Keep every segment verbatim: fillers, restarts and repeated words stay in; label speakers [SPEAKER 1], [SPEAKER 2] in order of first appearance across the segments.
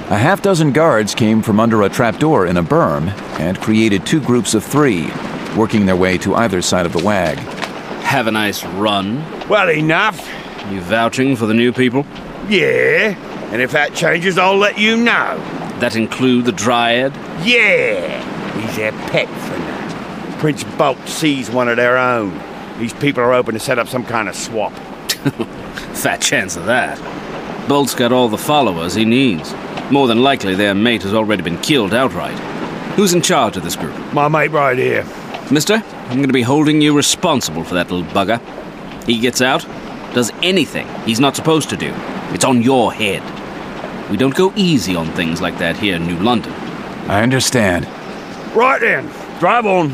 [SPEAKER 1] A half dozen guards came from under a trapdoor in a berm and created two groups of three, working their way to either side of the wag.
[SPEAKER 2] Have a nice run.
[SPEAKER 3] Well, enough.
[SPEAKER 2] You vouching for the new people?
[SPEAKER 3] Yeah, and if that changes, I'll let you know.
[SPEAKER 2] That include the Dryad?
[SPEAKER 3] Yeah, he's their pet for now. Prince Bolt sees one of their own. These people are hoping to set up some kind of swap.
[SPEAKER 2] Fat chance of that. Bolt's got all the followers he needs. More than likely their mate has already been killed outright. Who's in charge of this group?
[SPEAKER 3] My mate right here.
[SPEAKER 2] Mister, I'm going to be holding you responsible for that little bugger. He gets out, does anything he's not supposed to do. It's on your head. We don't go easy on things like that here in New London.
[SPEAKER 1] I understand.
[SPEAKER 3] Right then, drive on.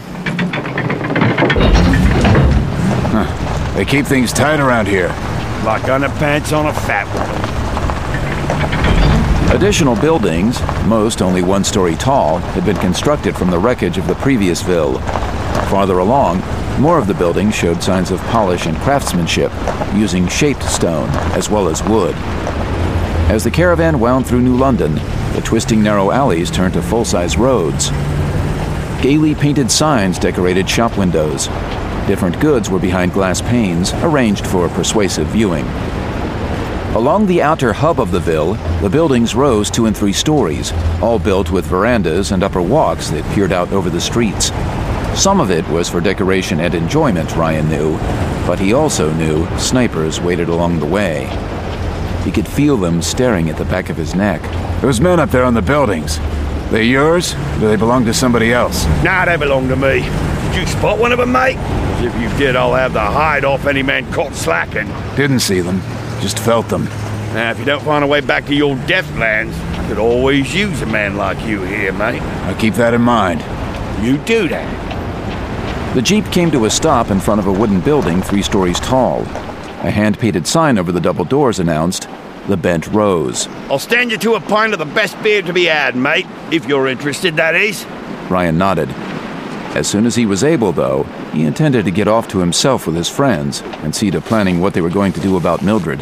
[SPEAKER 1] Huh. They keep things tight around here.
[SPEAKER 3] Like underpants on a fat one.
[SPEAKER 1] Additional buildings, most only one story tall, had been constructed from the wreckage of the previous ville. Farther along, more of the buildings showed signs of polish and craftsmanship, using shaped stone as well as wood. As the caravan wound through New London, the twisting narrow alleys turned to full-size roads. Gaily painted signs decorated shop windows. Different goods were behind glass panes, arranged for persuasive viewing. Along the outer hub of the ville, the buildings rose two and three stories, all built with verandas and upper walks that peered out over the streets. Some of it was for decoration and enjoyment, Ryan knew, but he also knew snipers waited along the way. He could feel them staring at the back of his neck.
[SPEAKER 4] Those men up there on the buildings, they yours, or do they belong to somebody else?
[SPEAKER 3] Nah, they belong to me. Did you spot one of them, mate? 'Cause if you did, I'll have the hide off any man caught slacking.
[SPEAKER 4] Didn't see them, just felt them.
[SPEAKER 3] Now, if you don't find a way back to your Deathlands, I could always use a man like you here, mate.
[SPEAKER 4] I'll keep that in mind.
[SPEAKER 3] You do that.
[SPEAKER 1] The Jeep came to a stop in front of a wooden building three stories tall. A hand-painted sign over the double doors announced, The Bent Rose.
[SPEAKER 3] I'll stand you to a pint of the best beer to be had, mate. If you're interested, that is.
[SPEAKER 1] Ryan nodded. As soon as he was able, though, he intended to get off to himself with his friends and see to planning what they were going to do about Mildred.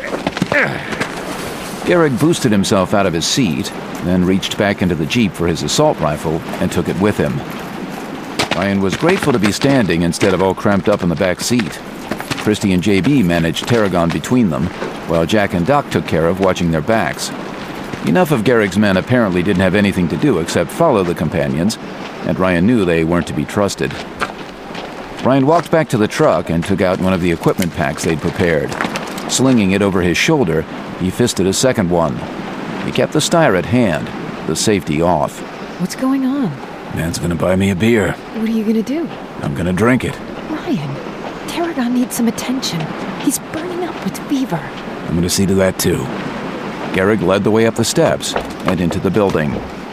[SPEAKER 1] Garrick boosted himself out of his seat, then reached back into the Jeep for his assault rifle and took it with him. Ryan was grateful to be standing instead of all cramped up in the back seat. Christy and J B managed Tarragon between them, while Jack and Doc took care of watching their backs. Enough of Garrick's men apparently didn't have anything to do except follow the companions, and Ryan knew they weren't to be trusted. Ryan walked back to the truck and took out one of the equipment packs they'd prepared. Slinging it over his shoulder, he fisted a second one. He kept the styre at hand, the safety off.
[SPEAKER 5] What's going on?
[SPEAKER 4] Man's gonna buy me a beer.
[SPEAKER 5] What are you gonna do?
[SPEAKER 4] I'm gonna drink it.
[SPEAKER 5] Ryan, Tarragon needs some attention. He's burning up with fever.
[SPEAKER 1] I'm gonna see to that too. Garrick led the way up the steps and into the building.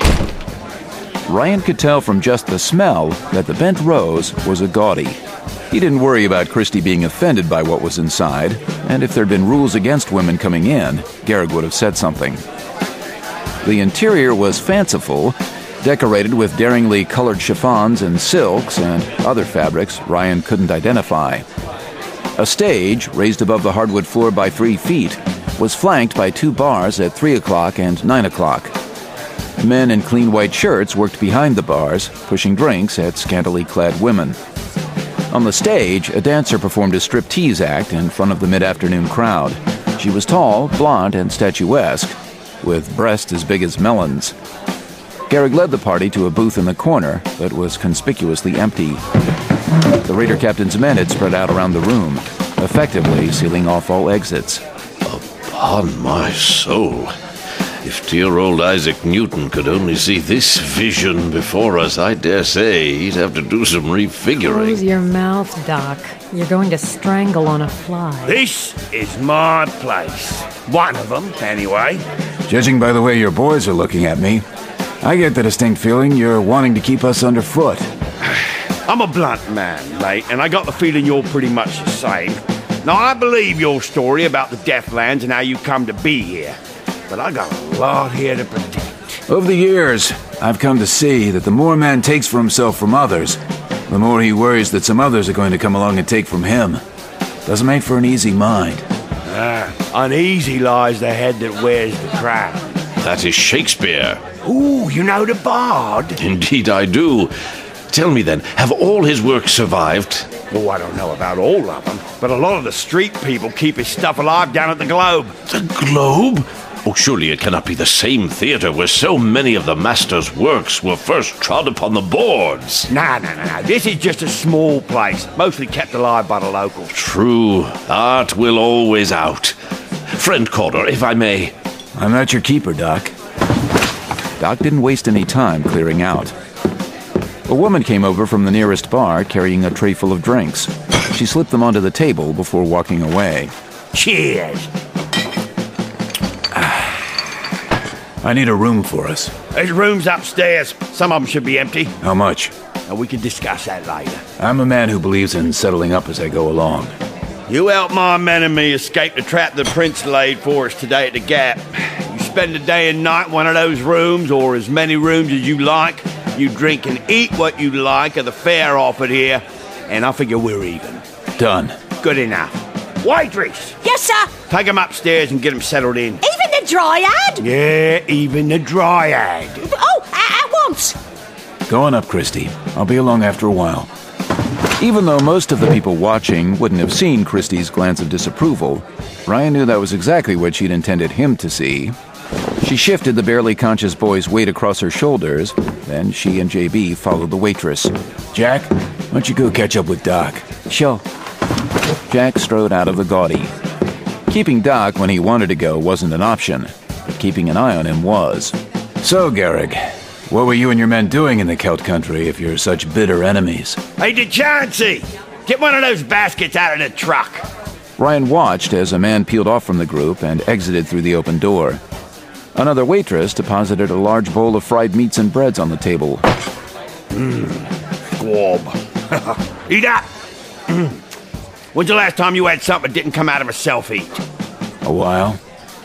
[SPEAKER 1] Ryan could tell from just the smell that the Bent Rose was a gaudy. He didn't worry about Christy being offended by what was inside, and if there'd been rules against women coming in, Garrick would have said something. The interior was fanciful, decorated with daringly colored chiffons and silks and other fabrics Ryan couldn't identify. A stage, raised above the hardwood floor by three feet, was flanked by two bars at three o'clock and nine o'clock. Men in clean white shirts worked behind the bars, pushing drinks at scantily clad women. On the stage, a dancer performed a striptease act in front of the mid-afternoon crowd. She was tall, blonde, and statuesque, with breasts as big as melons. Garrick led the party to a booth in the corner that was conspicuously empty. The raider captain's men had spread out around the room, effectively sealing off all exits.
[SPEAKER 6] Upon my soul, if dear old Isaac Newton could only see this vision before us, I dare say he'd have to do some refiguring.
[SPEAKER 5] Close your mouth, Doc. You're going to strangle on a fly.
[SPEAKER 3] This is my place. One of them, anyway.
[SPEAKER 4] Judging by the way your boys are looking at me, I get the distinct feeling you're wanting to keep us underfoot.
[SPEAKER 3] I'm a blunt man, mate, and I got the feeling you're pretty much the same. Now, I believe your story about the Deathlands and how you come to be here, but I got a lot here to protect.
[SPEAKER 4] Over the years, I've come to see that the more a man takes for himself from others, the more he worries that some others are going to come along and take from him. Doesn't make for an easy mind.
[SPEAKER 3] Ah, uneasy lies the head that wears the crown.
[SPEAKER 6] that is Shakespeare.
[SPEAKER 3] Ooh, you know the bard?
[SPEAKER 6] Indeed I do. Tell me then, have all his works survived?
[SPEAKER 3] Oh, I don't know about all of them, but a lot of the street people keep his stuff alive down at the Globe.
[SPEAKER 6] The Globe? Oh, surely it cannot be the same theatre where so many of the master's works were first trod upon the boards.
[SPEAKER 3] No, no, no, no. This is just a small place, mostly kept alive by the locals.
[SPEAKER 6] True. Art will always out. Friend Calder, if I may.
[SPEAKER 4] I'm not your keeper, Doc.
[SPEAKER 1] Doc didn't waste any time clearing out. A woman came over from the nearest bar carrying a tray full of drinks. She slipped them onto the table before walking away.
[SPEAKER 3] Cheers.
[SPEAKER 4] I need a room for us.
[SPEAKER 3] There's rooms upstairs. Some of them should be empty.
[SPEAKER 4] How much?
[SPEAKER 3] And we can discuss that later.
[SPEAKER 4] I'm a man who believes in settling up as I go along.
[SPEAKER 3] You help my men and me escape the trap the prince laid for us today at the Gap. You spend the day and night in one of those rooms, or as many rooms as you like. You drink and eat what you like of the fare offered here, and I figure we're even.
[SPEAKER 4] Done.
[SPEAKER 3] Good enough. Waitress!
[SPEAKER 7] Yes, sir.
[SPEAKER 3] Take them upstairs and get them settled in.
[SPEAKER 7] Even the dryad?
[SPEAKER 3] Yeah, even the dryad.
[SPEAKER 7] Oh, at once.
[SPEAKER 4] Go on up, Christy. I'll be along after a while.
[SPEAKER 1] Even though most of the people watching wouldn't have seen Christie's glance of disapproval, Ryan knew that was exactly what she'd intended him to see. She shifted the barely conscious boy's weight across her shoulders, then she and J B followed the waitress.
[SPEAKER 4] Jack, why don't you go catch up with Doc?
[SPEAKER 1] Sure. Jack strode out of the gaudy. Keeping Doc when he wanted to go wasn't an option, but keeping an eye on him was.
[SPEAKER 4] So, Garrick, what were you and your men doing in the Celt country if you're such bitter enemies?
[SPEAKER 3] Hey, DeChancy! Get one of those baskets out of the truck.
[SPEAKER 1] Ryan watched as a man peeled off from the group and exited through the open door. Another waitress deposited a large bowl of fried meats and breads on the table.
[SPEAKER 3] Mmm, squab. Eat up! When's the last time you had something that didn't come out of a self-eat?
[SPEAKER 4] A while.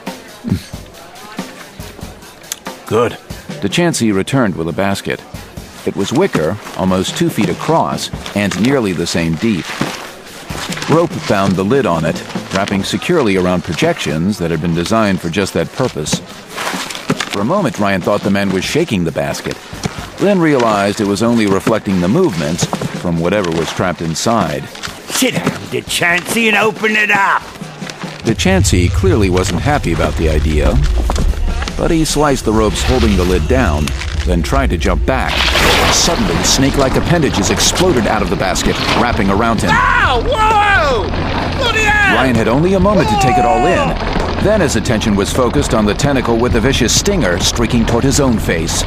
[SPEAKER 4] Good.
[SPEAKER 1] DeChancy returned with a basket. It was wicker, almost two feet across, and nearly the same deep. Rope bound the lid on it, wrapping securely around projections that had been designed for just that purpose. For a moment, Ryan thought the man was shaking the basket, then realized it was only reflecting the movements from whatever was trapped inside.
[SPEAKER 3] Sit down, DeChancy, and open it up!
[SPEAKER 1] DeChancy clearly wasn't happy about the idea, but he sliced the ropes holding the lid down, then tried to jump back. Suddenly, snake-like appendages exploded out of the basket, wrapping around him.
[SPEAKER 3] Ow! Whoa! Bloody hell!
[SPEAKER 1] Ryan had only a moment to take it all in. Then his attention was focused on the tentacle with a vicious stinger streaking toward his own face.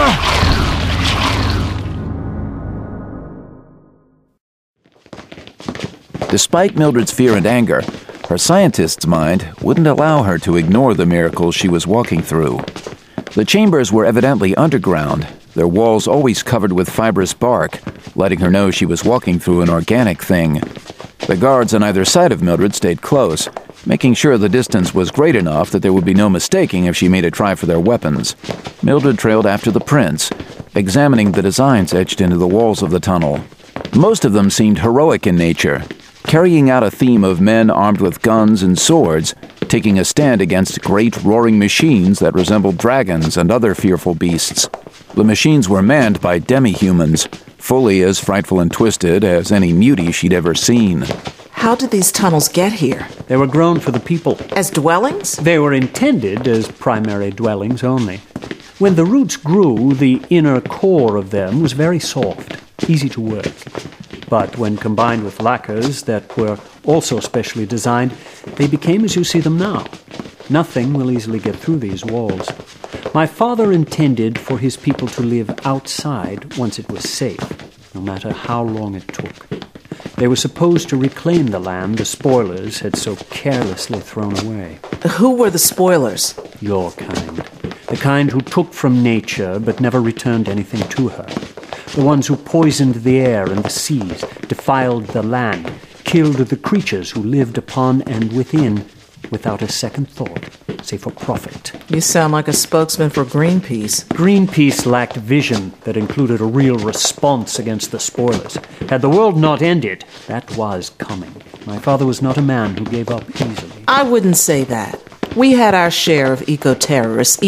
[SPEAKER 1] Despite Mildred's fear and anger, her scientist's mind wouldn't allow her to ignore the miracles she was walking through. The chambers were evidently underground, their walls always covered with fibrous bark, letting her know she was walking through an organic thing. The guards on either side of Mildred stayed close, making sure the distance was great enough that there would be no mistaking if she made a try for their weapons. Mildred trailed after the prince, examining the designs etched into the walls of the tunnel. Most of them seemed heroic in nature, carrying out a theme of men armed with guns and swords, taking a stand against great roaring machines that resembled dragons and other fearful beasts. The machines were manned by demi-humans, fully as frightful and twisted as any mutie she'd ever seen.
[SPEAKER 8] How did these tunnels get here?
[SPEAKER 9] They were grown for the people.
[SPEAKER 8] As dwellings?
[SPEAKER 9] They were intended as primary dwellings only. When the roots grew, the inner core of them was very soft, easy to work. But when combined with lacquers that were also specially designed, they became as you see them now. Nothing will easily get through these walls. My father intended for his people to live outside once it was safe, no matter how long it took. They were supposed to reclaim the land the spoilers had so carelessly thrown away.
[SPEAKER 8] Who were the spoilers?
[SPEAKER 9] Your kind. The kind who took from nature but never returned anything to her. The ones who poisoned the air and the seas, defiled the land, killed the creatures who lived upon and within, without a second thought, save for profit.
[SPEAKER 8] You sound like a spokesman for Greenpeace.
[SPEAKER 9] Greenpeace lacked vision that included a real response against the spoilers. Had the world not ended, that was coming. My father was not a man who gave up easily.
[SPEAKER 8] I wouldn't say that. We had our share of eco-terrorists,